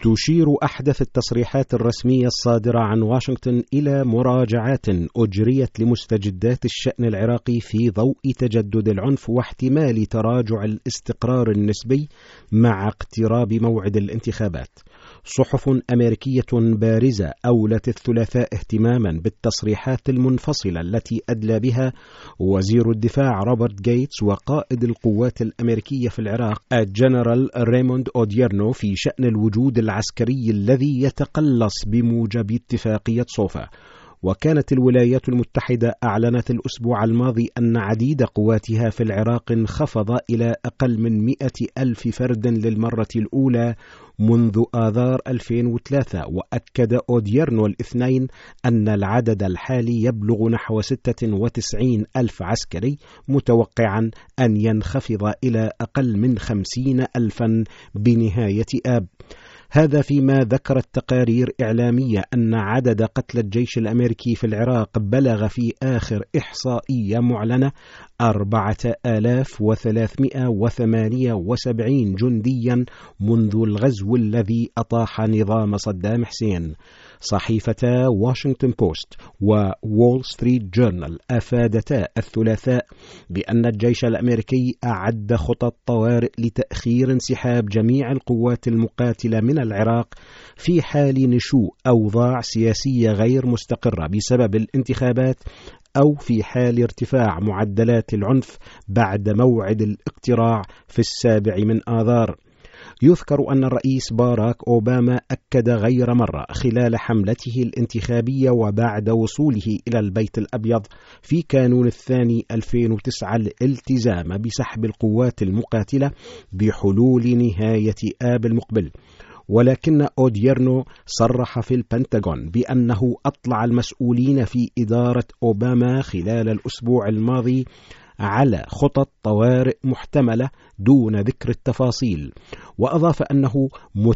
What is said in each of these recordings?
تشير أحدث التصريحات الرسمية الصادرة عن واشنطن إلى مراجعات أجريت لمستجدات الشأن العراقي في ضوء تجدد العنف واحتمال تراجع الاستقرار النسبي مع اقتراب موعد الانتخابات. صحف أمريكية بارزة أولت الثلاثاء اهتماما بالتصريحات المنفصلة التي أدلى بها وزير الدفاع روبرت جيتس وقائد القوات الأمريكية في العراق الجنرال ريموند أوديرنو في شأن الوجود العسكري الذي يتقلص بموجب اتفاقية صوفا. وكانت الولايات المتحدة أعلنت الأسبوع الماضي أن عديد قواتها في العراق انخفض إلى أقل من 100,000 فرد للمرة الأولى منذ آذار 2003. وأكد أوديرنو الاثنين أن العدد الحالي يبلغ نحو 96,000 عسكري، متوقعا أن ينخفض إلى أقل من 50,000 بنهاية آب. هذا فيما ذكرت تقارير إعلامية أن عدد قتلى الجيش الأمريكي في العراق بلغ في آخر إحصائية معلنة 4,378 جنديا منذ الغزو الذي أطاح نظام صدام حسين. صحيفتا واشنطن بوست وول ستريت جورنال أفادتا الثلاثاء بأن الجيش الأمريكي أعد خطط طوارئ لتأخير انسحاب جميع القوات المقاتلة من العراق في حال نشوء أوضاع سياسية غير مستقرة بسبب الانتخابات أو في حال ارتفاع معدلات العنف بعد موعد الاقتراع في 7 آذار. يذكر أن الرئيس باراك أوباما أكد غير مرة خلال حملته الانتخابية وبعد وصوله إلى البيت الأبيض في كانون الثاني 2009 الالتزام بسحب القوات المقاتلة بحلول نهاية آب المقبل. ولكن أوديرنو صرح في البنتاغون بأنه أطلع المسؤولين في إدارة أوباما خلال الأسبوع الماضي على خطط طوارئ محتملة دون ذكر التفاصيل. وأضاف أنه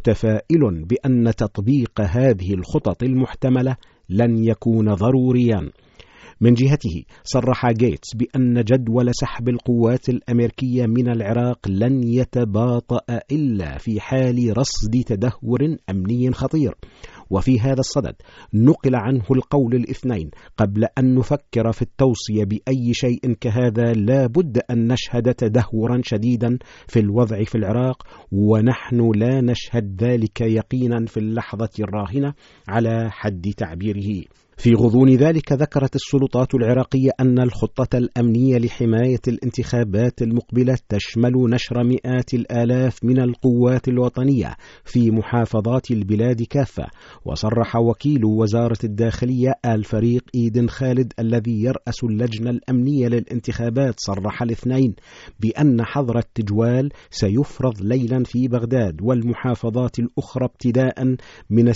متفائل بأن تطبيق هذه الخطط المحتملة لن يكون ضروريا. من جهته صرح جيتس بأن جدول سحب القوات الأمريكية من العراق لن يتباطأ إلا في حال رصد تدهور أمني خطير. وفي هذا الصدد نقل عنه القول الاثنين: قبل أن نفكر في التوصية بأي شيء كهذا لا بد أن نشهد تدهورا شديدا في الوضع في العراق، ونحن لا نشهد ذلك يقينا في اللحظة الراهنة على حد تعبيره. في غضون ذلك ذكرت السلطات العراقية أن الخطة الأمنية لحماية الانتخابات المقبلة تشمل نشر مئات الآلاف من القوات الوطنية في محافظات البلاد كافة. وصرح وكيل وزارة الداخلية الفريق إيدن خالد الذي يرأس اللجنة الأمنية للانتخابات صرح الاثنين بأن حظر التجوال سيفرض ليلا في بغداد والمحافظات الأخرى ابتداء من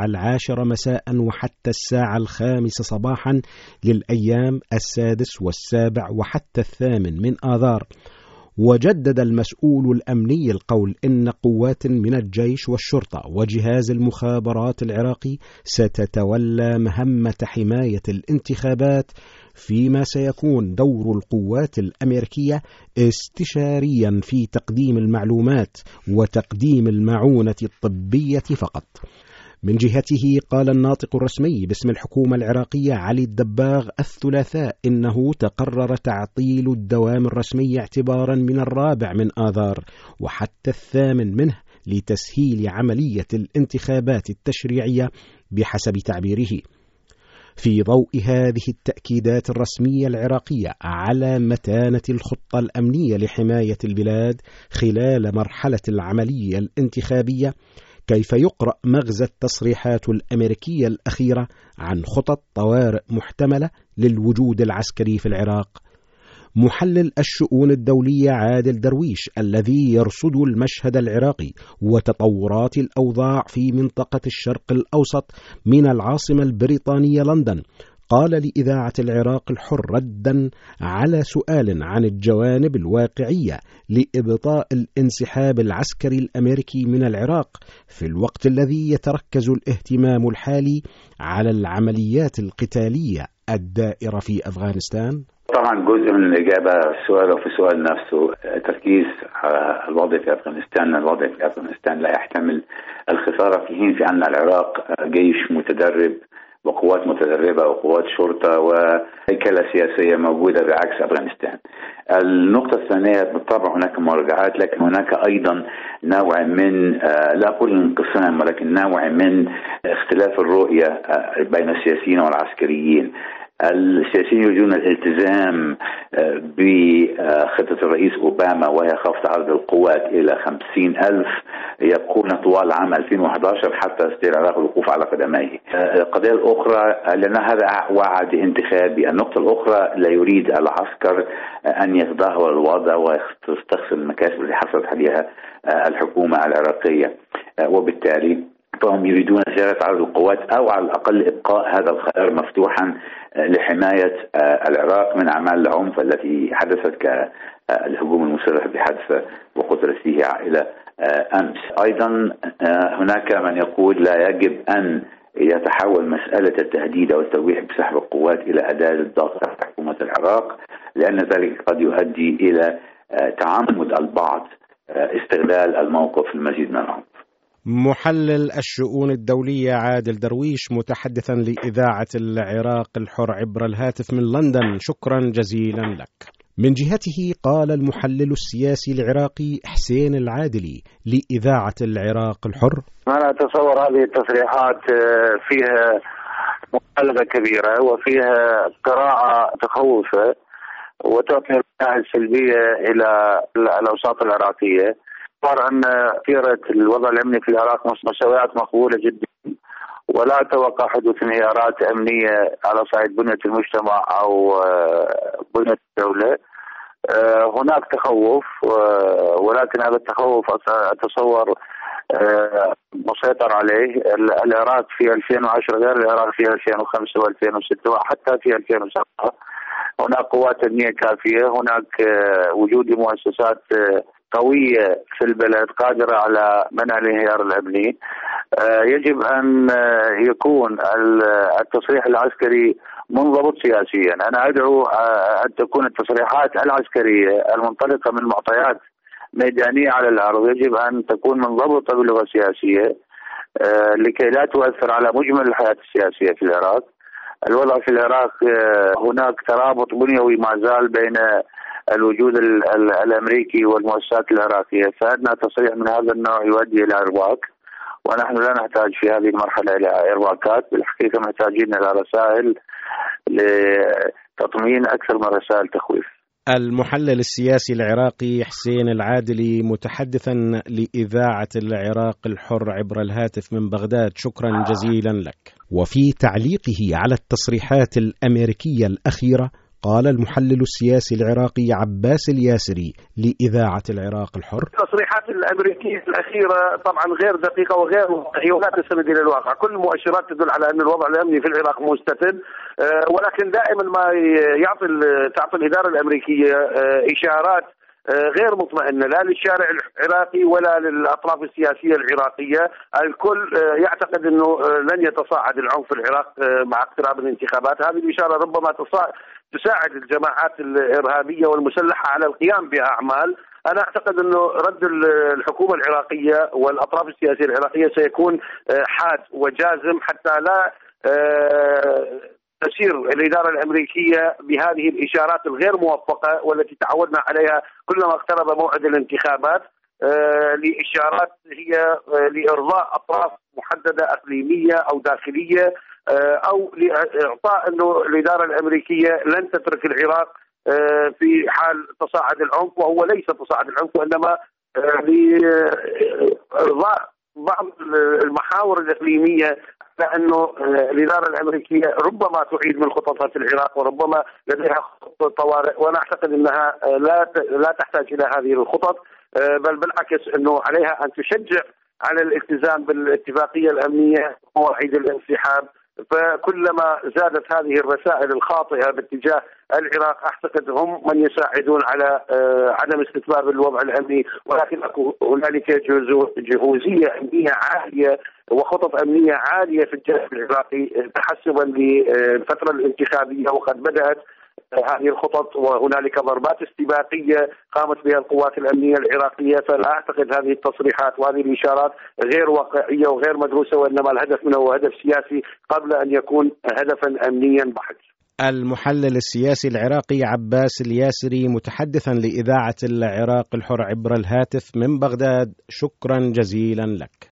10 مساء وحتى 5 صباحا للأيام 6 و7 وحتى 8 آذار. وجدد المسؤول الأمني القول إن قوات من الجيش والشرطة وجهاز المخابرات العراقي ستتولى مهمة حماية الانتخابات، فيما سيكون دور القوات الأمريكية استشاريا في تقديم المعلومات وتقديم المعونة الطبية فقط. من جهته قال الناطق الرسمي باسم الحكومة العراقية علي الدباغ الثلاثاء إنه تقرر تعطيل الدوام الرسمي اعتبارا من 4 آذار وحتى 8 لتسهيل عملية الانتخابات التشريعية بحسب تعبيره. في ضوء هذه التأكيدات الرسمية العراقية على متانة الخطة الأمنية لحماية البلاد خلال مرحلة العملية الانتخابية، كيف يقرأ مغزى التصريحات الأمريكية الأخيرة عن خطط طوارئ محتملة للوجود العسكري في العراق؟ محلل الشؤون الدولية عادل درويش الذي يرصد المشهد العراقي وتطورات الأوضاع في منطقة الشرق الأوسط من العاصمة البريطانية لندن قال لإذاعة العراق الحر ردا على سؤال عن الجوانب الواقعية لإبطاء الانسحاب العسكري الأمريكي من العراق في الوقت الذي يتركز الاهتمام الحالي على العمليات القتالية الدائرة في أفغانستان. طبعا جزء من الإجابة السؤال وفي السؤال نفسه تركيز على الوضع في أفغانستان. الوضع في أفغانستان لا يحتمل الخسارة في حين في أن العراق جيش متدرب وقوات متدربة وقوات شرطة وهيكلة سياسية موجودة بعكس أفغانستان. النقطة الثانية بالطبع هناك مراجعات، لكن هناك أيضا نوع من لا أقول انقسام ولكن نوع من اختلاف الرؤية بين السياسيين والعسكريين. السياسيين يريدون الالتزام بخطة الرئيس أوباما وهي خفض عدد القوات إلى 50,000 يكون طوال عام 2011 حتى يستطيع العراق الوقوف على قدميه. القضية الأخرى لأن هذا وعد انتخابي. النقطة الأخرى لا يريد العسكر أن يتدهور الوضع ويستخسر المكاسب اللي حصلت عليها الحكومة العراقية، وبالتالي فهم يريدون زيادة عدد القوات أو على الأقل إبقاء هذا الخيار مفتوحا لحماية العراق من أعمال العنف التي حدثت كالهجوم المسلح بحادثة وقتل فيه عائلة أمس. أيضا هناك من يقول لا يجب أن يتحول مسألة التهديد أو التلويح بسحب القوات إلى أداة للضغط على حكومة العراق، لأن ذلك قد يؤدي إلى تعمد البعض استغلال الموقف للمزيد من العنف. محلل الشؤون الدولية عادل درويش متحدثا لإذاعة العراق الحر عبر الهاتف من لندن، شكرا جزيلا لك. من جهته قال المحلل السياسي العراقي حسين العادلي لإذاعة العراق الحر: أنا أتصور هذه التصريحات فيها مبالغة كبيرة وفيها قراءة تخوفة وتعطي رسائل سلبية إلى الأوساط العراقية. أن سيرة الوضع الأمني في العراق مستويات مقبولة جدا، ولا أتوقع حدوث انهيارات أمنية على صعيد بنية المجتمع أو بنية الدولة. هناك تخوف، ولكن هذا التخوف أتصور مسيطر عليه. العراق في 2010 غير العراق في 2005 و2006 وحتى في 2007. هناك قوات أمنية كافية، هناك وجود مؤسسات قوية في البلد قادرة على منع الانهيار الأمني. يجب أن يكون التصريح العسكري منضبط سياسيا. أنا أدعو أن تكون التصريحات العسكرية المنطلقة من معطيات ميدانية على الأرض يجب أن تكون منضبطة باللغة السياسية لكي لا تؤثر على مجمل الحياة السياسية في العراق. الوضع في العراق هناك ترابط بنيوي ما زال بين الوجود الأمريكي والمؤسسات العراقية، فأدنى تصريح من هذا النوع يؤدي إلى إرباك، ونحن لا نحتاج في هذه المرحلة إلى إرباكات. بالحقيقة محتاجين إلى رسائل لتطمين أكثر من رسائل تخويف. المحلل السياسي العراقي حسين العادلي متحدثا لإذاعة العراق الحر عبر الهاتف من بغداد، شكرا جزيلا لك. وفي تعليقه على التصريحات الأمريكية الأخيرة قال المحلل السياسي العراقي عباس الياسري لإذاعة العراق الحر: التصريحات الأمريكية الأخيرة طبعا غير دقيقة وغير واقعية ولا تستند إلى الواقع. كل المؤشرات تدل على أن الوضع الأمني في العراق مستتب، ولكن دائما ما تعطي الإدارة الأمريكية إشارات غير مطمئنة لا للشارع العراقي ولا للأطراف السياسية العراقية. الكل يعتقد أنه لن يتصاعد العنف في العراق مع اقتراب الانتخابات. هذه الإشارة ربما تساعد الجماعات الإرهابية والمسلحة على القيام بأعمال. أنا أعتقد أنه رد الحكومة العراقية والأطراف السياسية العراقية سيكون حاد وجازم حتى لا تسير الإدارة الأمريكية بهذه الإشارات الغير موفقة والتي تعودنا عليها كلما اقترب موعد الانتخابات، لإشارات هي لإرضاء أطراف محددة إقليمية أو داخلية، أو لإعطاء أنه الإدارة الأمريكية لن تترك العراق في حال تصاعد العنف، وهو ليس تصاعد العنف وإنما لإرضاء بعض المحاور الإقليمية، لأنه الإدارة الأمريكية ربما تعيد من خططها في العراق وربما لديها خطط طوارئ، وأنا أعتقد أنها لا تحتاج إلى هذه الخطط، بل بالعكس أنه عليها أن تشجع على الالتزام بالاتفاقية الأمنية ومواعيد الانسحاب. فكلما زادت هذه الرسائل الخاطئة باتجاه العراق أعتقد هم من يساعدون على عدم استتباب الوضع الأمني، ولكن هنالك جهوزية أمنية عالية وخطط أمنية عالية في الجانب العراقي تحسبا للفترة الانتخابية، وقد بدأت هذه الخطط، وهنالك ضربات استباقية قامت بها القوات الأمنية العراقية. فلا أعتقد هذه التصريحات وهذه الإشارات غير واقعية وغير مدروسة، وإنما الهدف منه هو هدف سياسي قبل أن يكون هدفا أمنيا بحت. المحلل السياسي العراقي عباس الياسري متحدثا لإذاعة العراق الحر عبر الهاتف من بغداد، شكرا جزيلا لك.